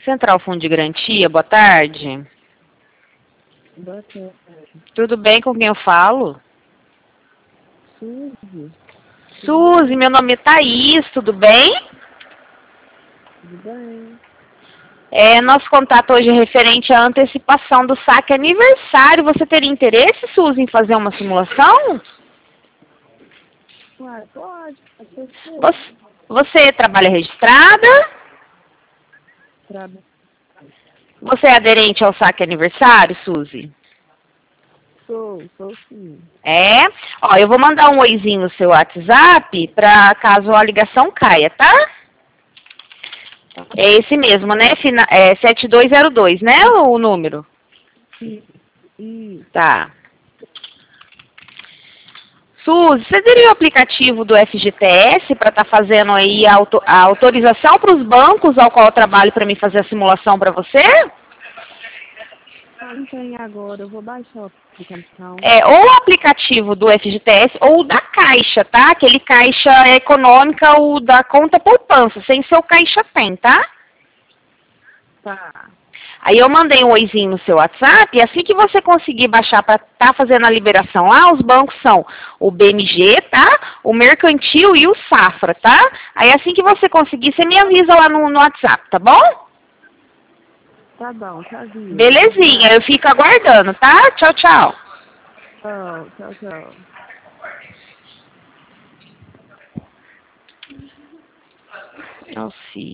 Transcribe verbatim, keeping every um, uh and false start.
Central Fundo de Garantia, boa tarde. Boa tarde. Tudo bem, com quem eu falo? Suzy. Suzy, meu nome é Thaís, tudo bem? Tudo bem? É, nosso contato hoje é referente à antecipação do saque aniversário. Você teria interesse, Suzy, em fazer uma simulação? Uai, pode, pode ser. Você, você trabalha registrada? Trabalho. Você é aderente ao saque aniversário, Suzy? Sou, sou sim. É? Ó, eu vou mandar um oizinho no seu WhatsApp para caso a ligação caia, tá? É esse mesmo, né? Fina, é sete dois zero dois, né? O número? Sim. Isso. Tá. Suzy, você teria o aplicativo do F G T S para estar tá fazendo aí a, auto, a autorização para os bancos ao qual eu trabalho para mim fazer a simulação para você? Não tem agora, eu vou baixar a aplicação. É, ou o aplicativo do F G T S ou o da Caixa, tá? Aquele Caixa Econômica, o da conta poupança, sem seu Caixa tem, tá? Tá. Aí eu mandei um oizinho no seu WhatsApp, e assim que você conseguir baixar para estar tá fazendo a liberação lá, os bancos são o B M G, tá? O Mercantil e o Safra, tá? Aí assim que você conseguir, você me avisa lá no, no WhatsApp, tá bom? Tá bom, tá vindo. Belezinha, eu fico aguardando, tá? Tchau, tchau. Tchau, tchau, tchau. Alci.